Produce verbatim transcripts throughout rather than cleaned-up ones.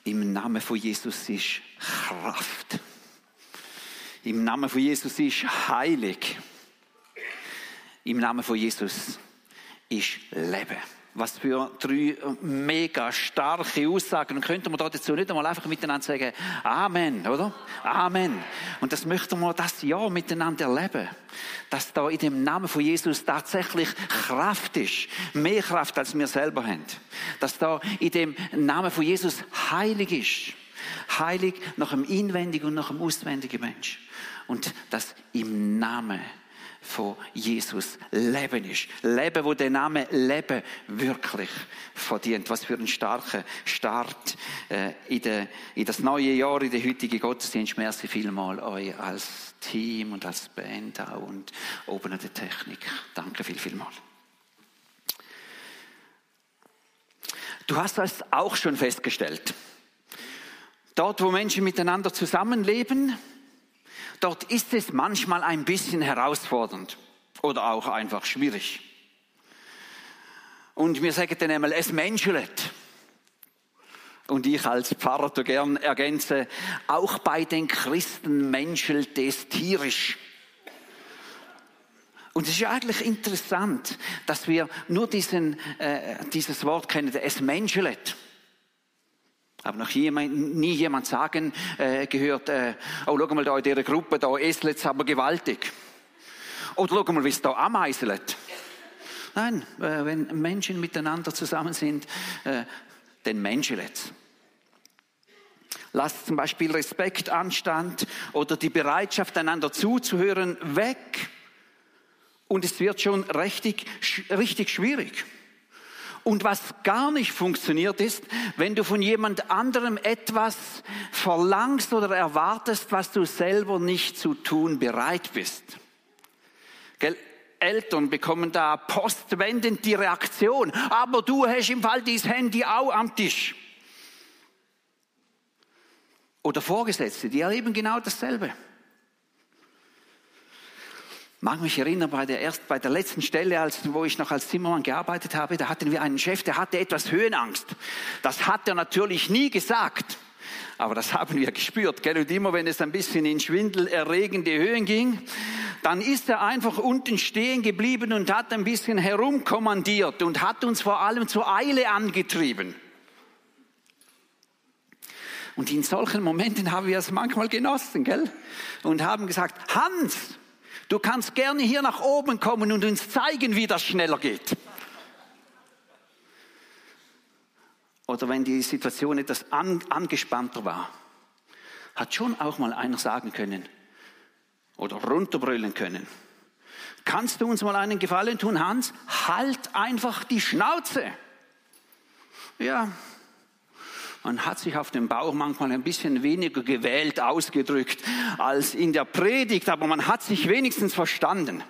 Im Namen von Jesus ist Kraft. Im Namen von Jesus ist heilig. Im Namen von Jesus ist Leben. Was für drei mega starke Aussagen. Und könnte man da dazu nicht einmal einfach miteinander sagen, Amen, oder? Amen. Und das möchten wir das Jahr miteinander erleben. Dass da in dem Namen von Jesus tatsächlich Kraft ist. Mehr Kraft, als wir selber haben. Dass da in dem Namen von Jesus heilig ist. Heilig nach dem inwendigen und nach dem auswendigen Mensch. Und dass im Namen von Jesus Leben ist. Leben, wo der Name Leben wirklich verdient. Was für ein starker Start äh, in, de, in das neue Jahr, in den heutigen Gottesdienst. Merci vielmal euch als Team und als Band auch und oben an der Technik. Danke viel, vielmal. Du hast das auch schon festgestellt. Dort, wo Menschen miteinander zusammenleben, dort ist es manchmal ein bisschen herausfordernd oder auch einfach schwierig. Und wir sagen dann einmal, es menschelt. Und ich als Pfarrer da gern ergänze, auch bei den Christen menschelt es tierisch. Und es ist eigentlich interessant, dass wir nur diesen, äh, dieses Wort kennen, es menschelt. Aber noch jemand, nie jemand sagen äh, gehört, äh, oh, schau mal da in dieser Gruppe, da esselt es aber gewaltig. Oder schau mal, wie es da ameiselt. Nein, äh, wenn Menschen miteinander zusammen sind, äh, dann menschelt es. Lasst zum Beispiel Respekt, Anstand oder die Bereitschaft, einander zuzuhören, weg. Und es wird schon richtig, richtig schwierig. Und was gar nicht funktioniert ist, wenn du von jemand anderem etwas verlangst oder erwartest, was du selber nicht zu tun bereit bist. Gell? Eltern bekommen da postwendend die Reaktion, aber du hast im Fall dein Handy auch am Tisch. Oder Vorgesetzte, die erleben genau dasselbe. Ich mag mich erinnern, bei der, erst, bei der letzten Stelle, als, wo ich noch als Zimmermann gearbeitet habe, da hatten wir einen Chef, der hatte etwas Höhenangst. Das hat er natürlich nie gesagt, aber das haben wir gespürt. Gell? Und immer, wenn es ein bisschen in schwindelerregende Höhen ging, dann ist er einfach unten stehen geblieben und hat ein bisschen herumkommandiert und hat uns vor allem zur Eile angetrieben. Und in solchen Momenten haben wir es manchmal genossen, gell? Und haben gesagt, Hans, du kannst gerne hier nach oben kommen und uns zeigen, wie das schneller geht. Oder wenn die Situation etwas an, angespannter war, hat schon auch mal einer sagen können oder runterbrüllen können. Kannst du uns mal einen Gefallen tun, Hans? Halt einfach die Schnauze. Ja, man hat sich auf dem Bauch manchmal ein bisschen weniger gewählt ausgedrückt als in der Predigt, aber man hat sich wenigstens verstanden.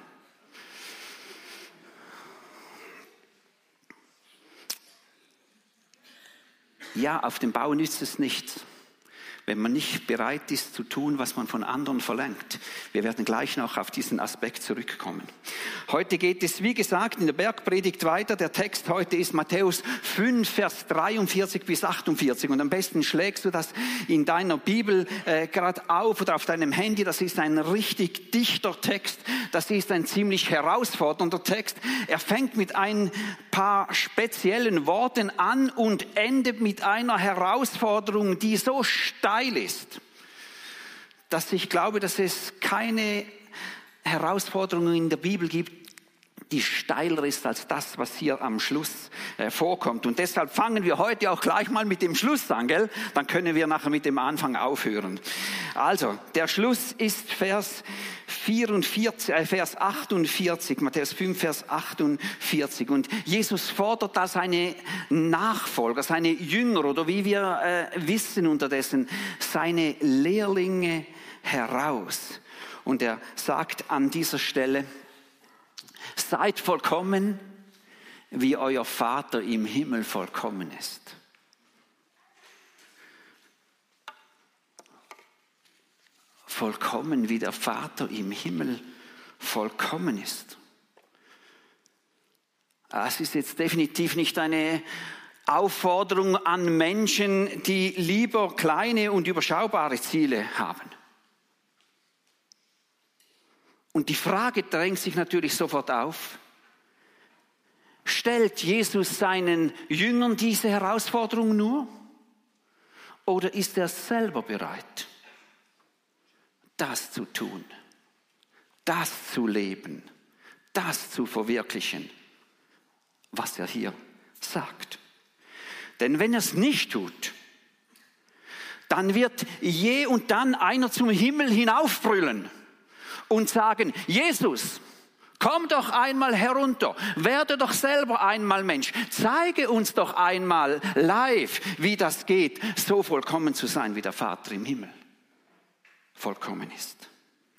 Ja, auf dem Bau nützt es nichts, wenn man nicht bereit ist zu tun, was man von anderen verlangt. Wir werden gleich noch auf diesen Aspekt zurückkommen. Heute geht es, wie gesagt, in der Bergpredigt weiter. Der Text heute ist Matthäus fünf, Vers dreiundvierzig bis achtundvierzig. Und am besten schlägst du das in deiner Bibel äh, gerade auf oder auf deinem Handy. Das ist ein richtig dichter Text. Das ist ein ziemlich herausfordernder Text. Er fängt mit ein paar speziellen Worten an und endet mit einer Herausforderung, die so steil ist, dass ich glaube, dass es keine Herausforderungen in der Bibel gibt, die steiler ist als das, was hier am Schluss äh, vorkommt. Und deshalb fangen wir heute auch gleich mal mit dem Schluss an, gell? Dann können wir nachher mit dem Anfang aufhören. Also, der Schluss ist Vers vierundvierzig, äh, Vers achtundvierzig, Matthäus fünf, Vers achtundvierzig. Und Jesus fordert da seine Nachfolger, seine Jünger oder wie wir äh, wissen unterdessen, seine Lehrlinge heraus. Und er sagt an dieser Stelle, seid vollkommen, wie euer Vater im Himmel vollkommen ist. Vollkommen, wie der Vater im Himmel vollkommen ist. Es ist jetzt definitiv nicht eine Aufforderung an Menschen, die lieber kleine und überschaubare Ziele haben. Und die Frage drängt sich natürlich sofort auf: Stellt Jesus seinen Jüngern diese Herausforderung nur? Oder ist er selber bereit, das zu tun, das zu leben, das zu verwirklichen, was er hier sagt? Denn wenn er es nicht tut, dann wird je und dann einer zum Himmel hinaufbrüllen und sagen: Jesus, komm doch einmal herunter, werde doch selber einmal Mensch, zeige uns doch einmal live, wie das geht, so vollkommen zu sein, wie der Vater im Himmel vollkommen ist.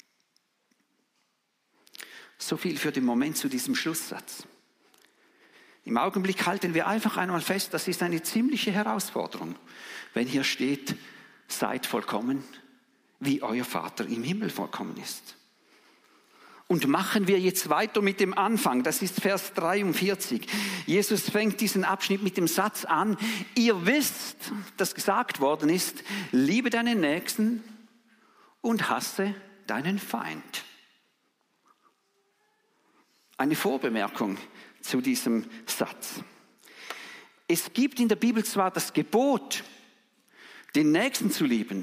So viel für den Moment zu diesem Schlusssatz. Im Augenblick halten wir einfach einmal fest, das ist eine ziemliche Herausforderung, wenn hier steht: Seid vollkommen, wie euer Vater im Himmel vollkommen ist. Und machen wir jetzt weiter mit dem Anfang, das ist Vers dreiundvierzig. Jesus fängt diesen Abschnitt mit dem Satz an: Ihr wisst, dass gesagt worden ist, liebe deinen Nächsten und hasse deinen Feind. Eine Vorbemerkung zu diesem Satz. Es gibt in der Bibel zwar das Gebot, den Nächsten zu lieben,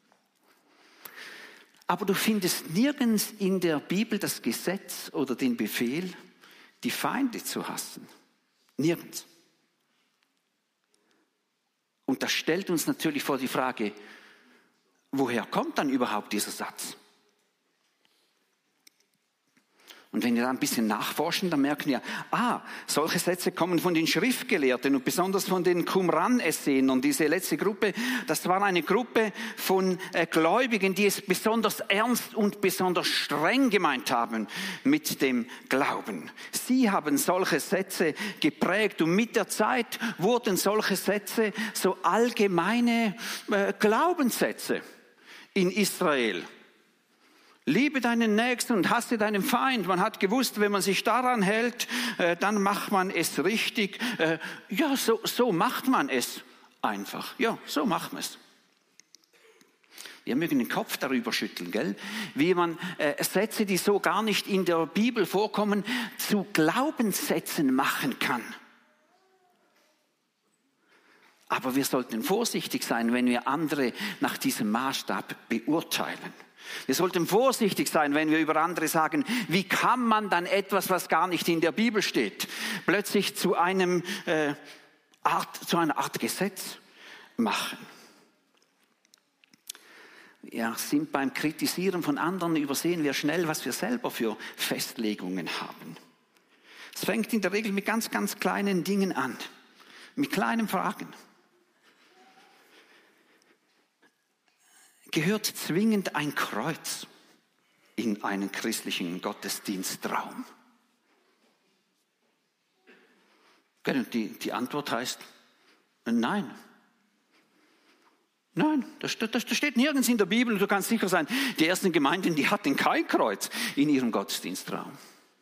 aber du findest nirgends in der Bibel das Gesetz oder den Befehl, die Feinde zu hassen. Nirgends. Und das stellt uns natürlich vor die Frage: Woher kommt dann überhaupt dieser Satz? Und wenn wir da ein bisschen nachforschen, dann merken wir, ah, solche Sätze kommen von den Schriftgelehrten und besonders von den Qumran-Essenern. Und diese letzte Gruppe, das war eine Gruppe von äh, Gläubigen, die es besonders ernst und besonders streng gemeint haben mit dem Glauben. Sie haben solche Sätze geprägt und mit der Zeit wurden solche Sätze so allgemeine äh, Glaubenssätze in Israel. Liebe deinen Nächsten und hasse deinen Feind. Man hat gewusst, wenn man sich daran hält, äh, dann macht man es richtig. Äh, ja, so, so macht man es einfach. Ja, so macht man es. Wir mögen den Kopf darüber schütteln, gell? Wie man äh, Sätze, die so gar nicht in der Bibel vorkommen, zu Glaubenssätzen machen kann. Aber wir sollten vorsichtig sein, wenn wir andere nach diesem Maßstab beurteilen. Wir sollten vorsichtig sein, wenn wir über andere sagen, wie kann man dann etwas, was gar nicht in der Bibel steht, plötzlich zu einem äh, Art, zu einer Art Gesetz machen. Ja, sind beim Kritisieren von anderen übersehen wir schnell, was wir selber für Festlegungen haben. Es fängt in der Regel mit ganz, ganz kleinen Dingen an, mit kleinen Fragen. Gehört zwingend ein Kreuz in einen christlichen Gottesdienstraum? Die, die Antwort heißt nein. Nein, das, das, das steht nirgends in der Bibel und du kannst sicher sein, die ersten Gemeinden, die hatten kein Kreuz in ihrem Gottesdienstraum.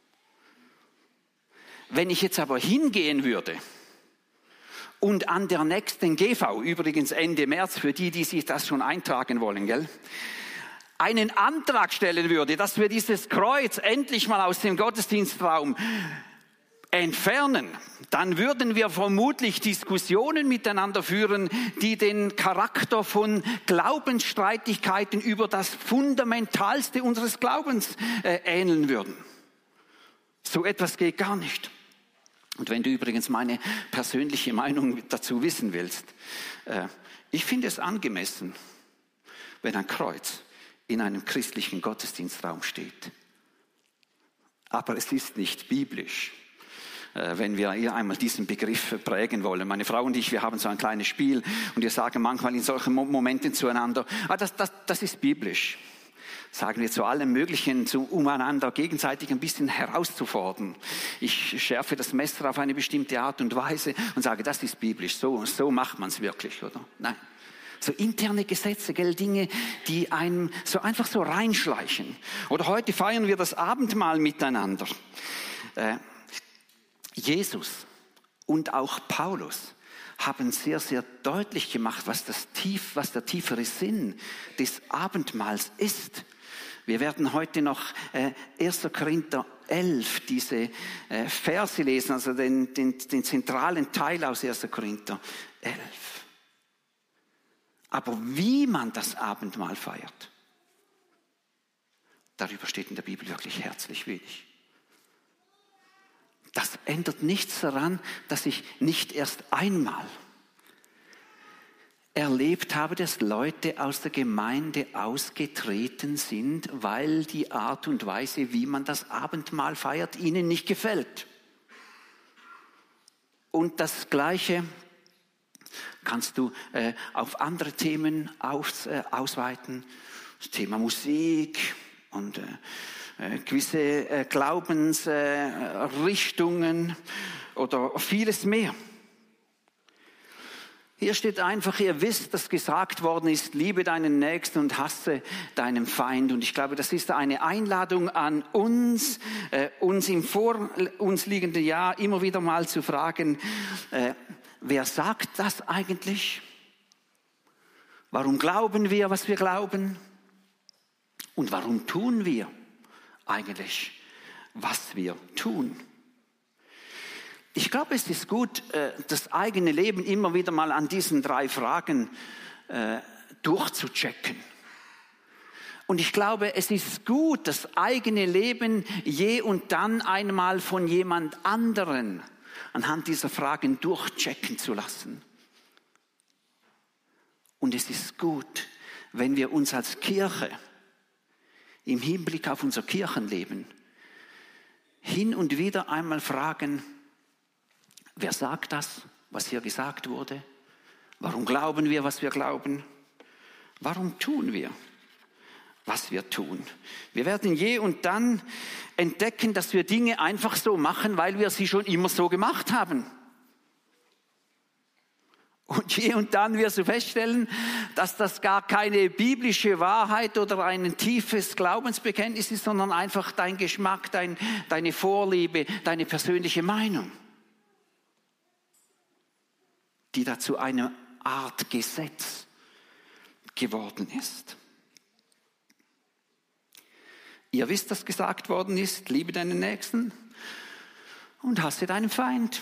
Wenn ich jetzt aber hingehen würde und an der nächsten G V, übrigens Ende März, für die, die sich das schon eintragen wollen, gell, einen Antrag stellen würde, dass wir dieses Kreuz endlich mal aus dem Gottesdienstraum entfernen, dann würden wir vermutlich Diskussionen miteinander führen, die den Charakter von Glaubensstreitigkeiten über das Fundamentalste unseres Glaubens äh, ähneln würden. So etwas geht gar nicht. Und wenn du übrigens meine persönliche Meinung dazu wissen willst, äh, ich finde es angemessen, wenn ein Kreuz in einem christlichen Gottesdienstraum steht. Aber es ist nicht biblisch, äh, wenn wir hier einmal diesen Begriff prägen wollen. Meine Frau und ich, wir haben so ein kleines Spiel und wir sagen manchmal in solchen Momenten zueinander, ah, das, das, das ist biblisch. Sagen wir zu allem Möglichen, um einander gegenseitig ein bisschen herauszufordern. Ich schärfe das Messer auf eine bestimmte Art und Weise und sage, das ist biblisch, so, so macht man es wirklich, oder? Nein. So interne Gesetze, gell, Dinge, die einem so einfach so reinschleichen. Oder heute feiern wir das Abendmahl miteinander. Äh, Jesus und auch Paulus haben sehr, sehr deutlich gemacht, was, das tief, was der tiefere Sinn des Abendmahls ist. Wir werden heute noch äh, erster Korinther elf, diese äh, Verse lesen, also den, den, den zentralen Teil aus erster Korinther elf. Aber wie man das Abendmahl feiert, darüber steht in der Bibel wirklich herzlich wenig. Das ändert nichts daran, dass ich nicht erst einmal erlebt habe, dass Leute aus der Gemeinde ausgetreten sind, weil die Art und Weise, wie man das Abendmahl feiert, ihnen nicht gefällt. Und das Gleiche kannst du äh, auf andere Themen aus, äh, ausweiten. Das Thema Musik und äh, äh, gewisse äh, Glaubensrichtungen äh, oder vieles mehr. Hier steht einfach, ihr wisst, dass gesagt worden ist, liebe deinen Nächsten und hasse deinen Feind. Und ich glaube, das ist eine Einladung an uns, äh, uns im vor uns liegenden Jahr immer wieder mal zu fragen, äh, wer sagt das eigentlich? Warum glauben wir, was wir glauben? Und warum tun wir eigentlich, was wir tun? Ich glaube, es ist gut, das eigene Leben immer wieder mal an diesen drei Fragen durchzuchecken. Und ich glaube, es ist gut, das eigene Leben je und dann einmal von jemand anderen anhand dieser Fragen durchchecken zu lassen. Und es ist gut, wenn wir uns als Kirche im Hinblick auf unser Kirchenleben hin und wieder einmal fragen, wer sagt das, was hier gesagt wurde? Warum glauben wir, was wir glauben? Warum tun wir, was wir tun? Wir werden je und dann entdecken, dass wir Dinge einfach so machen, weil wir sie schon immer so gemacht haben. Und je und dann wirst du feststellen, dass das gar keine biblische Wahrheit oder ein tiefes Glaubensbekenntnis ist, sondern einfach dein Geschmack, dein, deine Vorliebe, deine persönliche Meinung, die dazu eine Art Gesetz geworden ist. Ihr wisst, dass gesagt worden ist, liebe deinen Nächsten und hasse deinen Feind.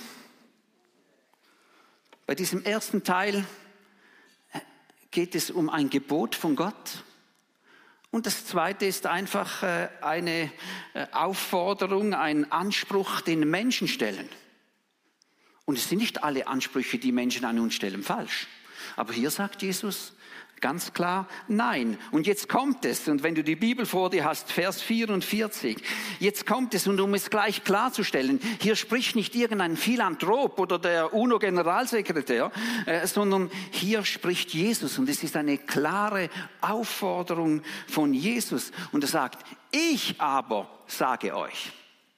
Bei diesem ersten Teil geht es um ein Gebot von Gott. Und das zweite ist einfach eine Aufforderung, ein Anspruch, den Menschen stellen. Und es sind nicht alle Ansprüche, die Menschen an uns stellen, falsch. Aber hier sagt Jesus ganz klar, nein. Und jetzt kommt es, und wenn du die Bibel vor dir hast, Vers vierundvierzig, jetzt kommt es, und um es gleich klarzustellen, hier spricht nicht irgendein Philanthrop oder der UNO-Generalsekretär, äh, sondern hier spricht Jesus, und es ist eine klare Aufforderung von Jesus. Und er sagt, ich aber sage euch,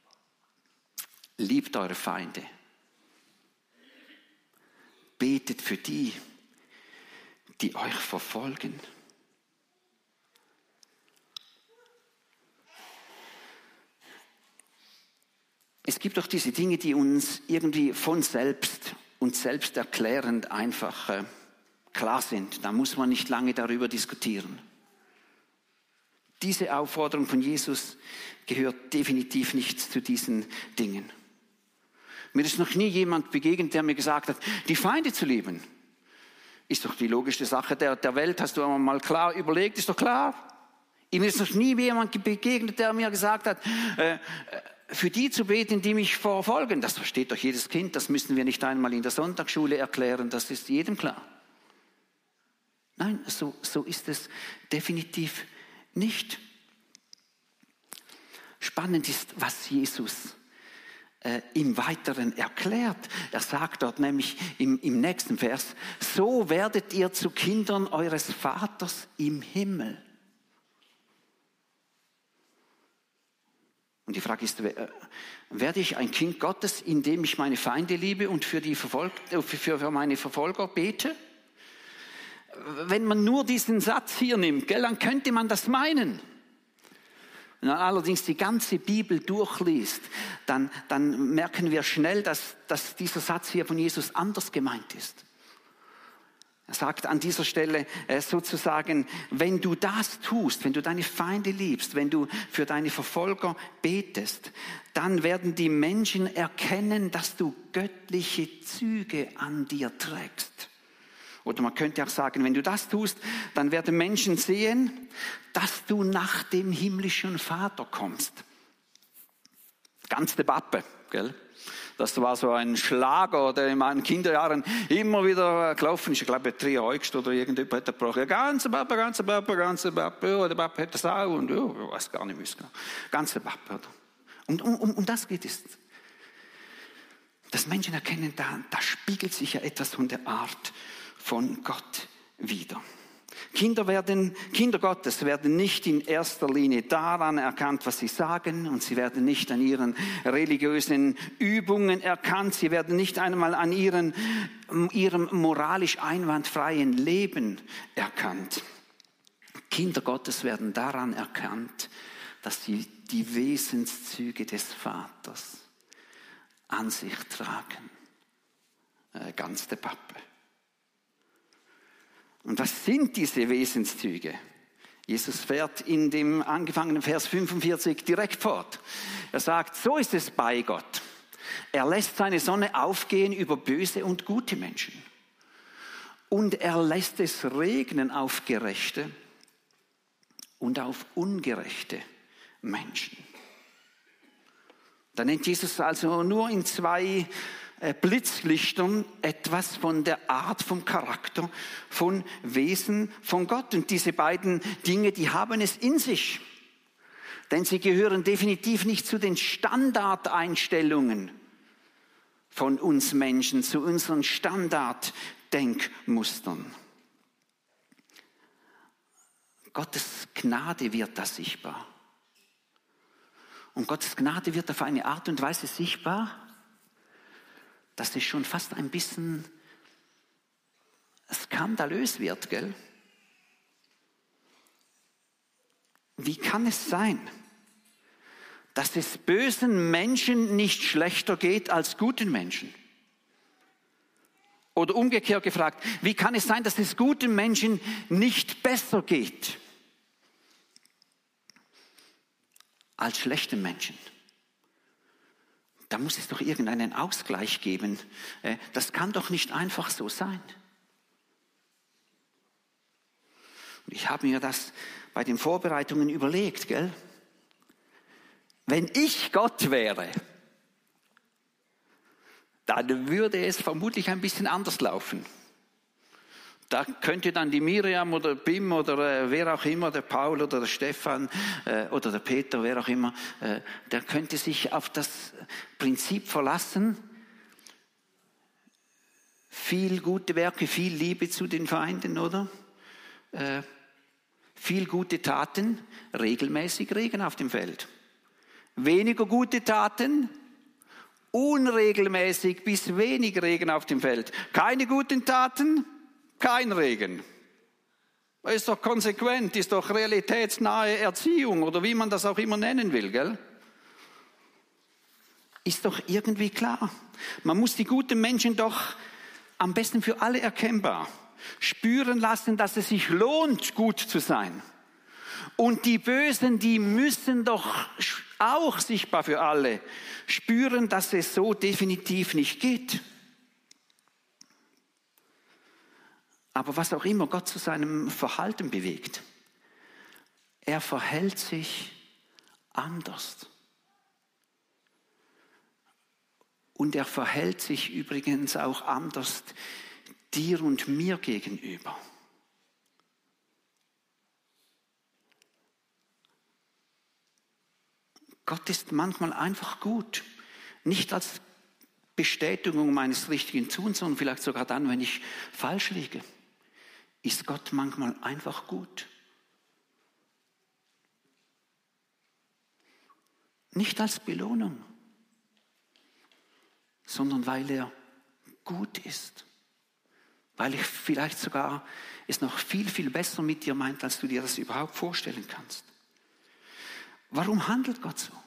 liebt eure Feinde. Betet für die, die euch verfolgen. Es gibt doch diese Dinge, die uns irgendwie von selbst und selbsterklärend einfach äh, klar sind. Da muss man nicht lange darüber diskutieren. Diese Aufforderung von Jesus gehört definitiv nicht zu diesen Dingen. Mir ist noch nie jemand begegnet, der mir gesagt hat, die Feinde zu lieben, ist doch die logischste Sache der, der Welt. Hast du einmal mal klar überlegt, ist doch klar. Mir ist noch nie jemand begegnet, der mir gesagt hat, äh, für die zu beten, die mich verfolgen. Das versteht doch jedes Kind, das müssen wir nicht einmal in der Sonntagsschule erklären, das ist jedem klar. Nein, so, so ist es definitiv nicht. Spannend ist, was Jesus Äh, im Weiteren erklärt. Er sagt dort nämlich im, im nächsten Vers, so werdet ihr zu Kindern eures Vaters im Himmel. Und die Frage ist, äh, werde ich ein Kind Gottes, indem ich meine Feinde liebe und für, die Verfolg- für, für meine Verfolger bete? Wenn man nur diesen Satz hier nimmt, gell, dann könnte man das meinen. Wenn man allerdings die ganze Bibel durchliest, dann, dann merken wir schnell, dass, dass dieser Satz hier von Jesus anders gemeint ist. Er sagt an dieser Stelle äh, sozusagen, wenn du das tust, wenn du deine Feinde liebst, wenn du für deine Verfolger betest, dann werden die Menschen erkennen, dass du göttliche Züge an dir trägst. Oder man könnte auch sagen, wenn du das tust, dann werden Menschen sehen, dass du nach dem himmlischen Vater kommst. Ganz de Bappe, gell? Das war so ein Schlager, der in meinen Kinderjahren immer wieder gelaufen ist. Ich glaube, Trio Eugst oder irgendjemand hat gesprochen. Ganze Bappe, ganze Bappe, ganze Bappe. Ja, der Bappe hat das auch. Und ja, ich weiß gar nicht mehr genau. Ganze Bappe. Oder? Und um, um, um das geht es. Dass Menschen erkennen, da, da spiegelt sich ja etwas von der Art von Gott wider. Kinder werden, Kinder Gottes werden nicht in erster Linie daran erkannt, was sie sagen, und sie werden nicht an ihren religiösen Übungen erkannt, sie werden nicht einmal an ihren, ihrem moralisch einwandfreien Leben erkannt. Kinder Gottes werden daran erkannt, dass sie die Wesenszüge des Vaters an sich tragen. Äh, ganz de Pappe. Und was sind diese Wesenszüge? Jesus fährt in dem angefangenen Vers fünfundvierzig direkt fort. Er sagt, so ist es bei Gott. Er lässt seine Sonne aufgehen über böse und gute Menschen. Und er lässt es regnen auf Gerechte und auf ungerechte Menschen. Da nennt Jesus also nur in zwei Blitzlichtern etwas von der Art, vom Charakter, von Wesen von Gott. Und diese beiden Dinge, die haben es in sich. Denn sie gehören definitiv nicht zu den Standardeinstellungen von uns Menschen, zu unseren Standarddenkmustern. Gottes Gnade wird da sichtbar. Und Gottes Gnade wird auf eine Art und Weise sichtbar, dass es schon fast ein bisschen skandalös wird, gell? Wie kann es sein, dass es bösen Menschen nicht schlechter geht als guten Menschen? Oder umgekehrt gefragt, wie kann es sein, dass es guten Menschen nicht besser geht als schlechten Menschen? Da muss es doch irgendeinen Ausgleich geben. Das kann doch nicht einfach so sein. Und ich habe mir das bei den Vorbereitungen überlegt, gell? Wenn ich Gott wäre, dann würde es vermutlich ein bisschen anders laufen. Da könnte dann die Miriam oder Bim oder äh, wer auch immer, der Paul oder der Stefan äh, oder der Peter, wer auch immer, äh, der könnte sich auf das Prinzip verlassen. Viel gute Werke, viel Liebe zu den Feinden, oder? Äh, viel gute Taten, regelmäßig Regen auf dem Feld. Weniger gute Taten, unregelmäßig bis wenig Regen auf dem Feld. Keine guten Taten, kein Regen. Ist doch konsequent, ist doch realitätsnahe Erziehung oder wie man das auch immer nennen will, gell? Ist doch irgendwie klar. Man muss die guten Menschen doch am besten für alle erkennbar spüren lassen, dass es sich lohnt, gut zu sein. Und die Bösen, die müssen doch auch sichtbar für alle spüren, dass es so definitiv nicht geht. Aber was auch immer Gott zu seinem Verhalten bewegt, er verhält sich anders. Und er verhält sich übrigens auch anders dir und mir gegenüber. Gott ist manchmal einfach gut. Nicht als Bestätigung meines richtigen Tuns, sondern vielleicht sogar dann, wenn ich falsch liege. Ist Gott manchmal einfach gut. Nicht als Belohnung, sondern weil er gut ist. Weil ich vielleicht sogar es noch viel, viel besser mit dir meint, als du dir das überhaupt vorstellen kannst. Warum handelt Gott so?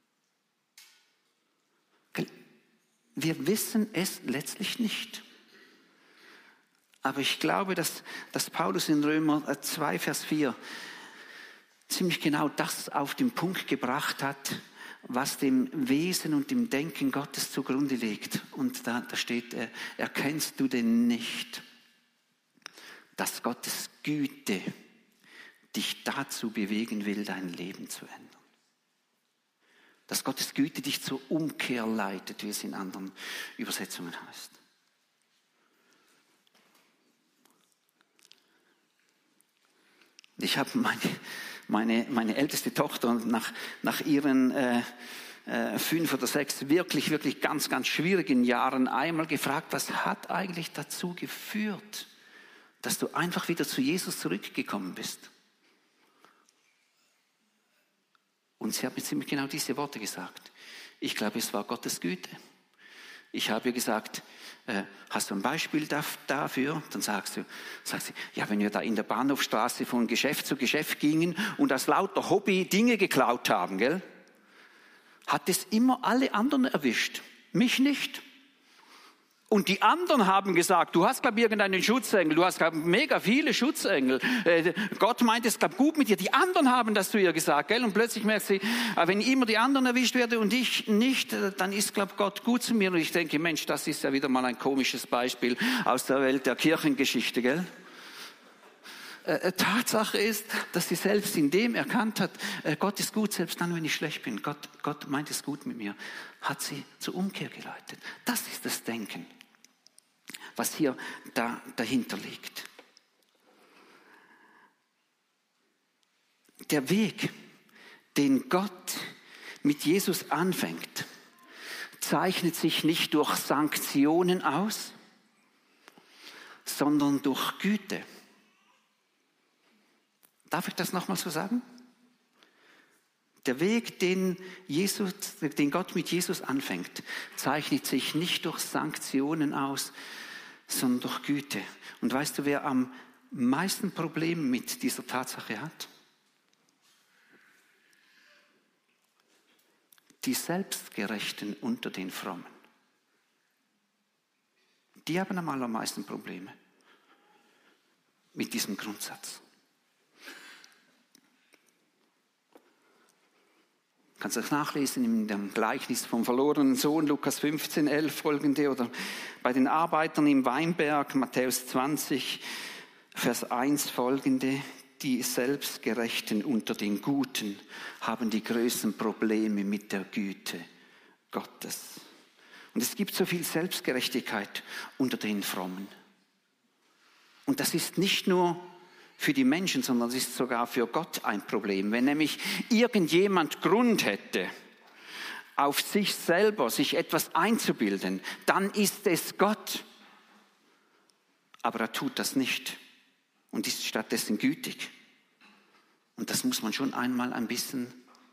Wir wissen es letztlich nicht. Aber ich glaube, dass, dass Paulus in Römer zwei, Vers vier ziemlich genau das auf den Punkt gebracht hat, was dem Wesen und dem Denken Gottes zugrunde liegt. Und da, da steht, äh, erkennst du denn nicht, dass Gottes Güte dich dazu bewegen will, dein Leben zu ändern? Dass Gottes Güte dich zur Umkehr leitet, wie es in anderen Übersetzungen heißt. Ich habe meine, meine, meine älteste Tochter nach, nach ihren äh, äh, fünf oder sechs wirklich, wirklich ganz, ganz schwierigen Jahren einmal gefragt, was hat eigentlich dazu geführt, dass du einfach wieder zu Jesus zurückgekommen bist? Und sie hat mir ziemlich genau diese Worte gesagt. Ich glaube, es war Gottes Güte. Ich habe ihr gesagt, äh, hast du ein Beispiel dafür? Dann sagst du, sagt sie, ja, wenn wir da in der Bahnhofstraße von Geschäft zu Geschäft gingen und aus lauter Hobby Dinge geklaut haben, gell, hat es immer alle anderen erwischt, mich nicht. Und die anderen haben gesagt, du hast, glaube ich, irgendeinen Schutzengel, du hast, glaube ich, mega viele Schutzengel. Äh, Gott meint es, glaube ich, gut mit dir. Die anderen haben das zu ihr gesagt, gell? Und plötzlich merkt sie, wenn immer die anderen erwischt werden und ich nicht, dann ist, glaube ich, Gott gut zu mir. Und ich denke, Mensch, das ist ja wieder mal ein komisches Beispiel aus der Welt der Kirchengeschichte, gell? Äh, Tatsache ist, dass sie selbst in dem erkannt hat, äh, Gott ist gut, selbst dann, wenn ich schlecht bin. Gott, Gott meint es gut mit mir. Hat sie zur Umkehr geleitet. Das ist das Denken, was hier da, dahinter liegt. Der Weg, den Gott mit Jesus anfängt, zeichnet sich nicht durch Sanktionen aus, sondern durch Güte. Darf ich das nochmal so sagen? Der Weg, den, Jesus, den Gott mit Jesus anfängt, zeichnet sich nicht durch Sanktionen aus, sondern durch Güte. Und weißt du, wer am meisten Probleme mit dieser Tatsache hat? Die Selbstgerechten unter den Frommen. Die haben am allermeisten Probleme mit diesem Grundsatz. Kannst du das nachlesen in dem Gleichnis vom verlorenen Sohn, Lukas fünfzehn, elf folgende, oder bei den Arbeitern im Weinberg, Matthäus zwanzig, Vers eins folgende. Die Selbstgerechten unter den Guten haben die größten Probleme mit der Güte Gottes. Und es gibt so viel Selbstgerechtigkeit unter den Frommen. Und das ist nicht nur für die Menschen, sondern es ist sogar für Gott ein Problem. Wenn nämlich irgendjemand Grund hätte, auf sich selber sich etwas einzubilden, dann ist es Gott. Aber er tut das nicht und ist stattdessen gütig. Und das muss man schon einmal ein bisschen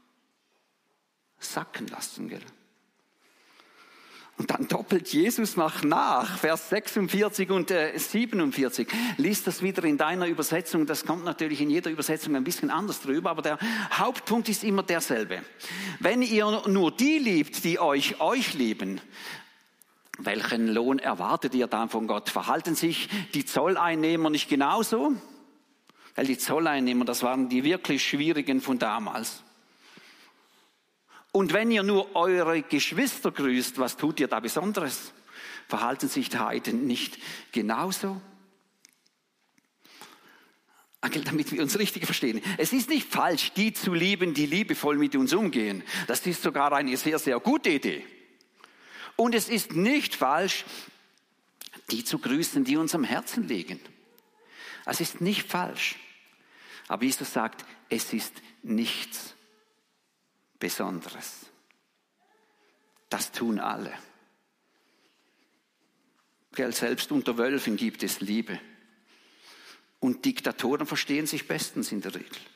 sacken lassen, gell? Und dann doppelt Jesus noch nach, Vers sechsundvierzig und äh, siebenundvierzig. Lies das wieder in deiner Übersetzung, das kommt natürlich in jeder Übersetzung ein bisschen anders drüber, aber der Hauptpunkt ist immer derselbe. Wenn ihr nur die liebt, die euch euch lieben, welchen Lohn erwartet ihr dann von Gott? Verhalten sich die Zolleinnehmer nicht genauso? Weil die Zolleinnehmer, das waren die wirklich Schwierigen von damals. Und wenn ihr nur eure Geschwister grüßt, was tut ihr da Besonderes? Verhalten sich die Heiden nicht genauso? Damit wir uns richtig verstehen. Es ist nicht falsch, die zu lieben, die liebevoll mit uns umgehen. Das ist sogar eine sehr, sehr gute Idee. Und es ist nicht falsch, die zu grüßen, die uns am Herzen liegen. Es ist nicht falsch. Aber Jesus sagt, es ist nichts Besonderes. Das tun alle. Selbst unter Wölfen gibt es Liebe. Und Diktatoren verstehen sich bestens in der Regel.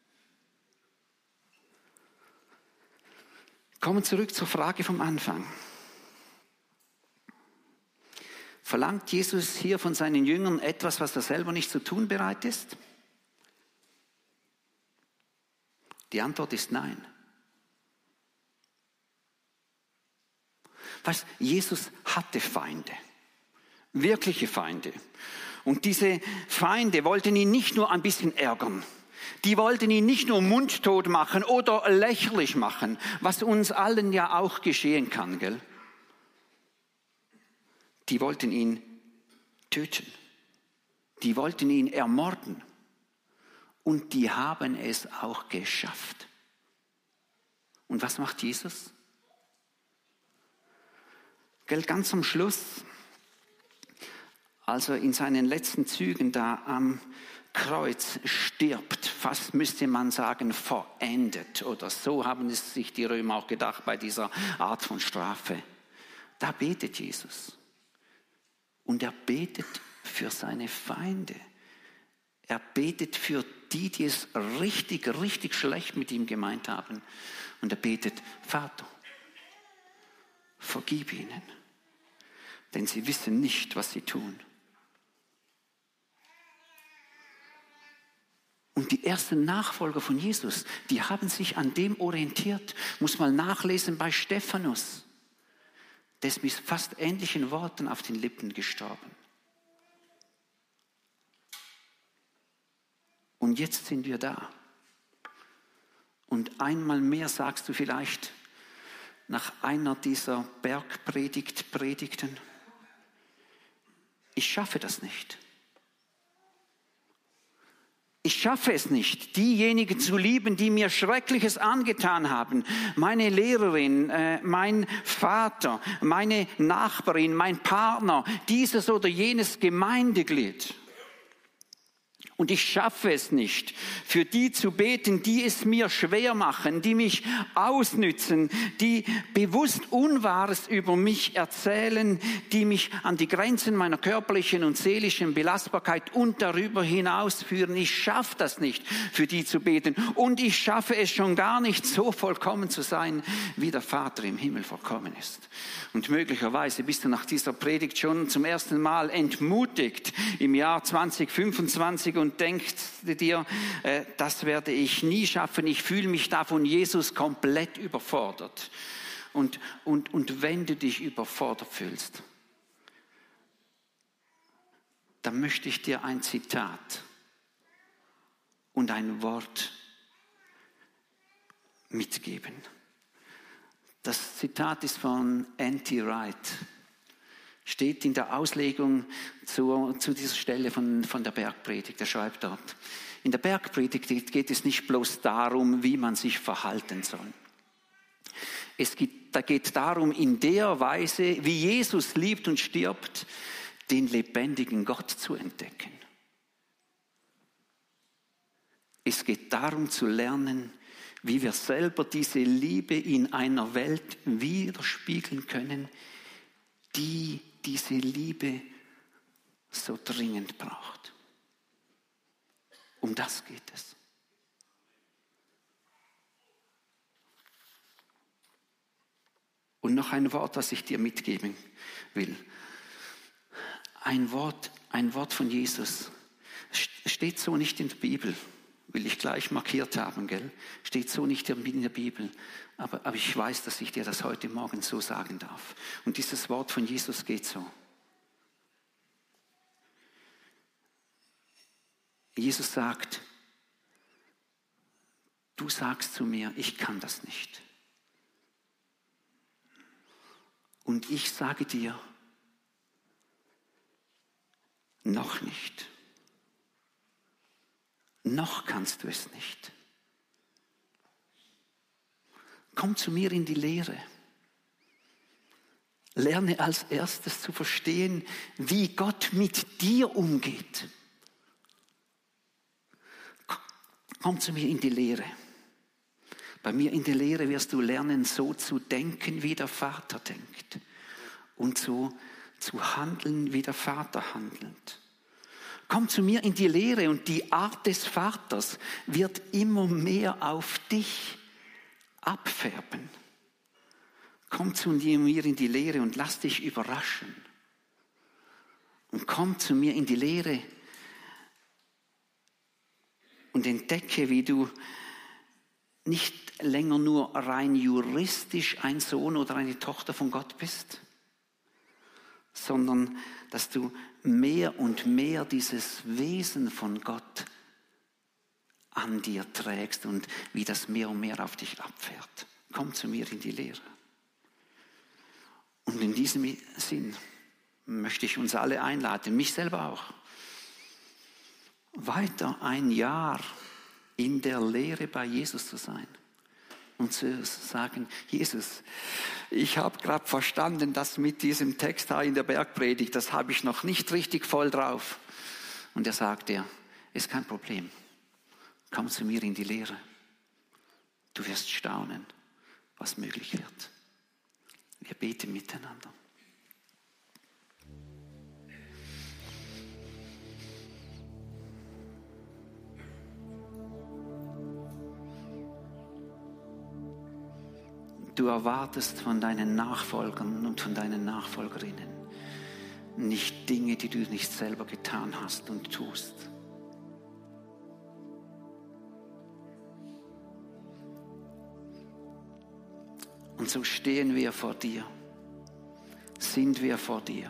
Kommen zurück zur Frage vom Anfang. Verlangt Jesus hier von seinen Jüngern etwas, was er selber nicht zu tun bereit ist? Die Antwort ist nein. Was? Jesus hatte Feinde, wirkliche Feinde. Und diese Feinde wollten ihn nicht nur ein bisschen ärgern. Die wollten ihn nicht nur mundtot machen oder lächerlich machen, was uns allen ja auch geschehen kann, gell? Die wollten ihn töten. Die wollten ihn ermorden. Und die haben es auch geschafft. Und was macht Jesus? Gell, ganz am Schluss, als er in seinen letzten Zügen da am Kreuz stirbt, fast müsste man sagen, verendet. Oder so haben es sich die Römer auch gedacht bei dieser Art von Strafe. Da betet Jesus. Und er betet für seine Feinde. Er betet für die, die es richtig, richtig schlecht mit ihm gemeint haben. Und er betet, Vater, vergib ihnen, denn sie wissen nicht, was sie tun. Und die ersten Nachfolger von Jesus, die haben sich an dem orientiert. Muss mal nachlesen bei Stephanus. Der ist mit fast ähnlichen Worten auf den Lippen gestorben. Und jetzt sind wir da. Und einmal mehr sagst du vielleicht nach einer dieser Bergpredigt-Predigten, ich schaffe das nicht. Ich schaffe es nicht, diejenigen zu lieben, die mir Schreckliches angetan haben. Meine Lehrerin, äh, mein Vater, meine Nachbarin, mein Partner, dieses oder jenes Gemeindeglied. Und ich schaffe es nicht, für die zu beten, die es mir schwer machen, die mich ausnützen, die bewusst Unwahres über mich erzählen, die mich an die Grenzen meiner körperlichen und seelischen Belastbarkeit und darüber hinaus führen. Ich schaffe das nicht, für die zu beten. Und ich schaffe es schon gar nicht, so vollkommen zu sein, wie der Vater im Himmel vollkommen ist. Und möglicherweise bist du nach dieser Predigt schon zum ersten Mal entmutigt im Jahr zwanzig fünfundzwanzig und denkst dir, äh, das werde ich nie schaffen. Ich fühle mich da von Jesus komplett überfordert. Und, und, und wenn du dich überfordert fühlst, dann möchte ich dir ein Zitat und ein Wort mitgeben. Das Zitat ist von N T Wright. Steht in der Auslegung zu, zu dieser Stelle von, von der Bergpredigt. Er schreibt dort, in der Bergpredigt geht es nicht bloß darum, wie man sich verhalten soll. Es geht, da geht darum, in der Weise, wie Jesus liebt und stirbt, den lebendigen Gott zu entdecken. Es geht darum zu lernen, wie wir selber diese Liebe in einer Welt widerspiegeln können, die diese Liebe so dringend braucht. Um das geht es. Und noch ein Wort, das ich dir mitgeben will. Ein Wort, ein Wort von Jesus. Steht so nicht in der Bibel. Will ich gleich markiert haben, gell? Steht so nicht in der Bibel. Aber, aber ich weiß, dass ich dir das heute Morgen so sagen darf. Und dieses Wort von Jesus geht so. Jesus sagt, du sagst zu mir, ich kann das nicht. Und ich sage dir, noch nicht. Noch kannst du es nicht. Komm zu mir in die Lehre. Lerne als erstes zu verstehen, wie Gott mit dir umgeht. Komm zu mir in die Lehre. Bei mir in der Lehre wirst du lernen, so zu denken, wie der Vater denkt. Und so zu handeln, wie der Vater handelt. Komm zu mir in die Lehre und die Art des Vaters wird immer mehr auf dich abfärben. Komm zu mir in die Lehre und lass dich überraschen. Und komm zu mir in die Lehre und entdecke, wie du nicht länger nur rein juristisch ein Sohn oder eine Tochter von Gott bist, sondern dass du mehr und mehr dieses Wesen von Gott an dir trägst und wie das mehr und mehr auf dich abfährt. Komm zu mir in die Lehre. Und in diesem Sinn möchte ich uns alle einladen, mich selber auch, weiter ein Jahr in der Lehre bei Jesus zu sein und zu sagen, Jesus, ich habe gerade verstanden, dass mit diesem Text da in der Bergpredigt, das habe ich noch nicht richtig voll drauf. Und er sagt dir, ist kein Problem, komm zu mir in die Lehre. Du wirst staunen, was möglich wird. Wir beten miteinander. Du erwartest von deinen Nachfolgern und von deinen Nachfolgerinnen nicht Dinge, die du nicht selber getan hast und tust. Und so stehen wir vor dir, sind wir vor dir.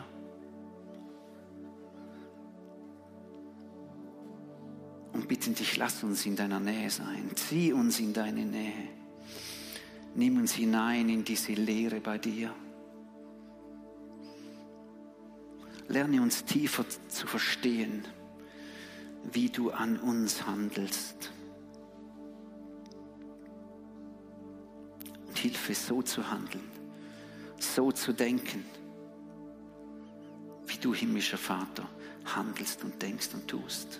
Und bitten dich, lass uns in deiner Nähe sein, zieh uns in deine Nähe. Nimm uns hinein in diese Lehre bei dir. Lerne uns tiefer zu verstehen, wie du an uns handelst. Und hilfe, so zu handeln, so zu denken, wie du, himmlischer Vater, handelst und denkst und tust.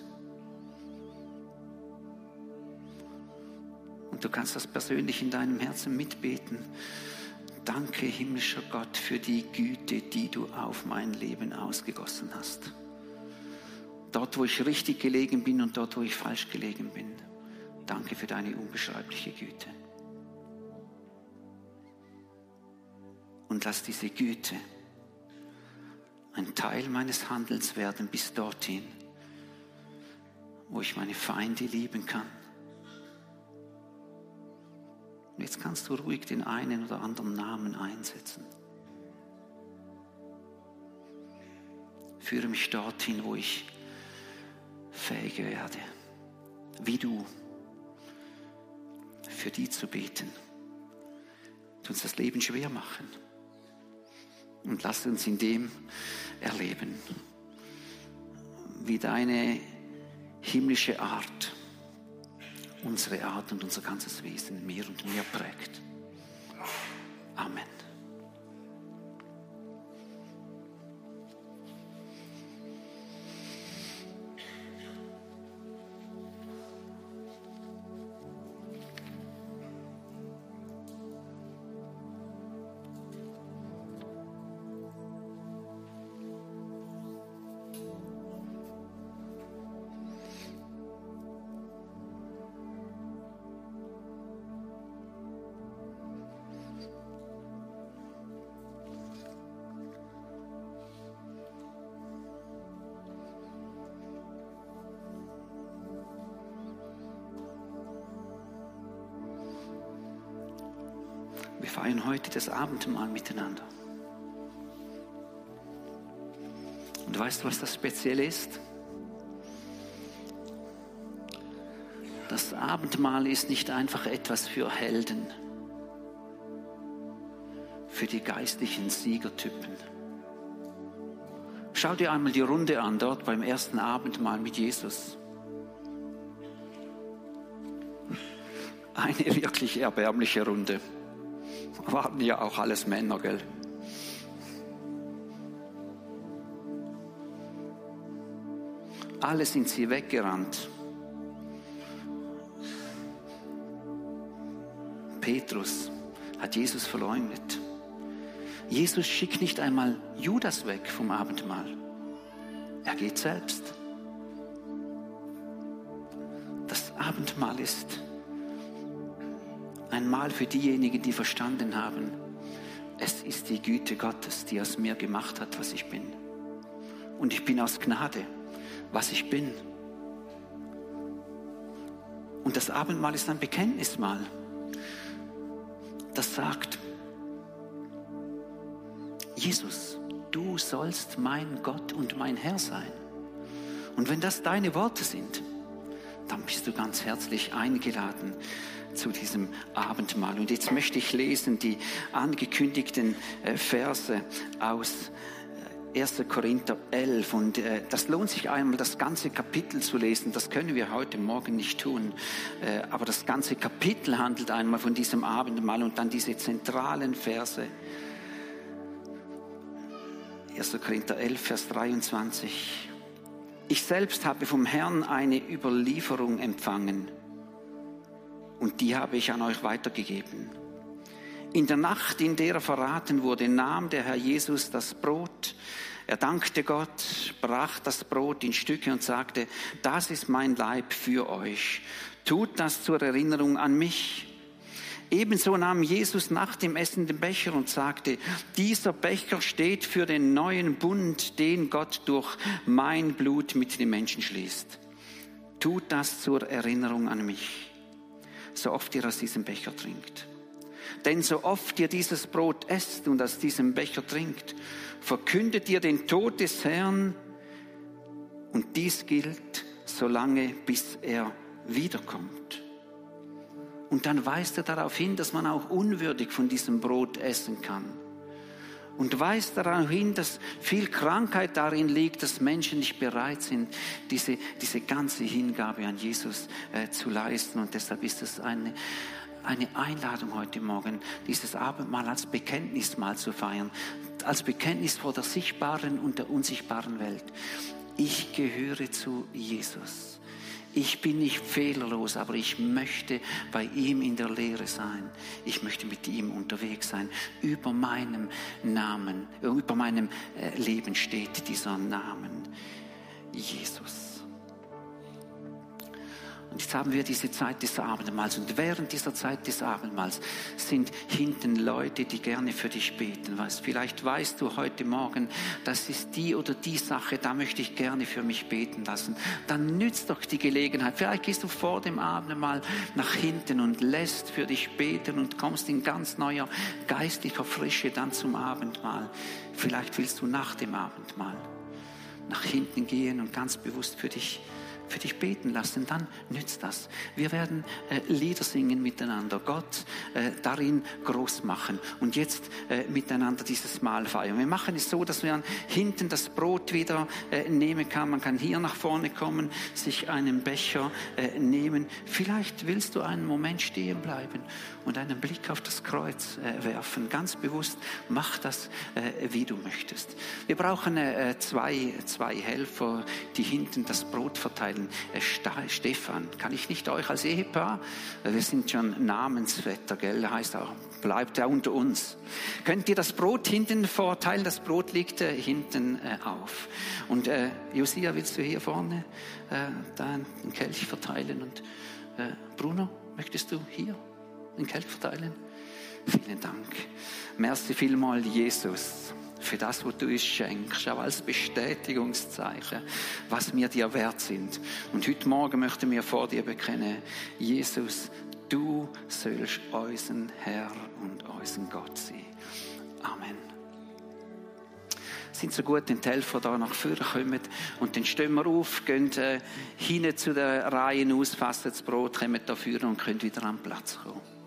Und du kannst das persönlich in deinem Herzen mitbeten. Danke, himmlischer Gott, für die Güte, die du auf mein Leben ausgegossen hast. Dort, wo ich richtig gelegen bin und dort, wo ich falsch gelegen bin. Danke für deine unbeschreibliche Güte. Und lass diese Güte ein Teil meines Handelns werden bis dorthin, wo ich meine Feinde lieben kann. Und jetzt kannst du ruhig den einen oder anderen Namen einsetzen. Führe mich dorthin, wo ich fähig werde, wie du, für die zu beten, die uns das Leben schwer machen. Und lass uns in dem erleben, wie deine himmlische Art unsere Art und unser ganzes Wesen mehr und mehr prägt. Amen. Wir feiern heute das Abendmahl miteinander. Und weißt du, was das Spezielle ist? Das Abendmahl ist nicht einfach etwas für Helden, für die geistlichen Siegertypen. Schau dir einmal die Runde an, dort beim ersten Abendmahl mit Jesus. Eine wirklich erbärmliche Runde. Waren ja auch alles Männer, gell? Alle sind sie weggerannt. Petrus hat Jesus verleugnet. Jesus schickt nicht einmal Judas weg vom Abendmahl. Er geht selbst. Das Abendmahl ist ein Mahl für diejenigen, die verstanden haben, es ist die Güte Gottes, die aus mir gemacht hat, was ich bin. Und ich bin aus Gnade, was ich bin. Und das Abendmahl ist ein Bekenntnismahl. das sagt, Jesus, du sollst mein Gott und mein Herr sein. Und wenn das deine Worte sind, dann bist du ganz herzlich eingeladen zu diesem Abendmahl. Und jetzt möchte ich lesen die angekündigten Verse aus erster Korinther elf. Und äh, das lohnt sich einmal, das ganze Kapitel zu lesen. Das können wir heute Morgen nicht tun. Äh, aber das ganze Kapitel handelt einmal von diesem Abendmahl und dann diese zentralen Verse. erster Korinther elf, Vers dreiundzwanzig. Ich selbst habe vom Herrn eine Überlieferung empfangen und die habe ich an euch weitergegeben. In der Nacht, in der er verraten wurde, nahm der Herr Jesus das Brot. Er dankte Gott, brach das Brot in Stücke und sagte, das ist mein Leib für euch. Tut das zur Erinnerung an mich. Ebenso nahm Jesus nach dem Essen den Becher und sagte, dieser Becher steht für den neuen Bund, den Gott durch mein Blut mit den Menschen schließt. Tut das zur Erinnerung an mich, so oft ihr aus diesem Becher trinkt. Denn so oft ihr dieses Brot esst und aus diesem Becher trinkt, verkündet ihr den Tod des Herrn. Und dies gilt, solange bis er wiederkommt. Und dann weist er darauf hin, dass man auch unwürdig von diesem Brot essen kann. Und weist darauf hin, dass viel Krankheit darin liegt, dass Menschen nicht bereit sind, diese, diese ganze Hingabe an Jesus äh, zu leisten. Und deshalb ist es eine, eine Einladung heute Morgen, dieses Abendmahl als Bekenntnismahl zu feiern. Als Bekenntnis vor der sichtbaren und der unsichtbaren Welt. Ich gehöre zu Jesus. Ich bin nicht fehlerlos, aber ich möchte bei ihm in der Lehre sein. Ich möchte mit ihm unterwegs sein. Über meinem Namen, über meinem Leben steht dieser Namen Jesus. Und jetzt haben wir diese Zeit des Abendmahls. Und während dieser Zeit des Abendmahls sind hinten Leute, die gerne für dich beten. Weißt, vielleicht weißt du heute Morgen, das ist die oder die Sache, da möchte ich gerne für mich beten lassen. Dann nützt doch die Gelegenheit. Vielleicht gehst du vor dem Abendmahl nach hinten und lässt für dich beten und kommst in ganz neuer geistlicher Frische dann zum Abendmahl. Vielleicht willst du nach dem Abendmahl nach hinten gehen und ganz bewusst für dich für dich beten lassen, dann nützt das. Wir werden äh, Lieder singen miteinander, Gott äh, darin groß machen und jetzt äh, miteinander dieses Mahl feiern. Wir machen es so, dass man hinten das Brot wieder äh, nehmen kann. Man kann hier nach vorne kommen, sich einen Becher äh, nehmen. Vielleicht willst du einen Moment stehen bleiben und einen Blick auf das Kreuz äh, werfen. Ganz bewusst, mach das, äh, wie du möchtest. Wir brauchen äh, zwei, zwei Helfer, die hinten das Brot verteilen. Stefan, kann ich nicht euch als Ehepaar? Wir sind schon Namensvetter, gell? Heißt auch, bleibt ja unter uns. Könnt ihr das Brot hinten vorteilen? Das Brot liegt äh, hinten äh, auf. Und äh, Josia, willst du hier vorne äh, da den Kelch verteilen? Und äh, Bruno, möchtest du hier den Kelch verteilen? Vielen Dank. Merci vielmals, Jesus, für das, was du uns schenkst, auch als Bestätigungszeichen, was wir dir wert sind. Und heute Morgen möchten wir vor dir bekennen, Jesus, du sollst unseren Herr und unseren Gott sein. Amen. Sind so gut, wenn die Helfer da nach vorne kommen und dann stehen wir auf, gehen äh, hin zu den Reihen aus, fassen das Brot, kommen da vorne und können wieder an den Platz kommen.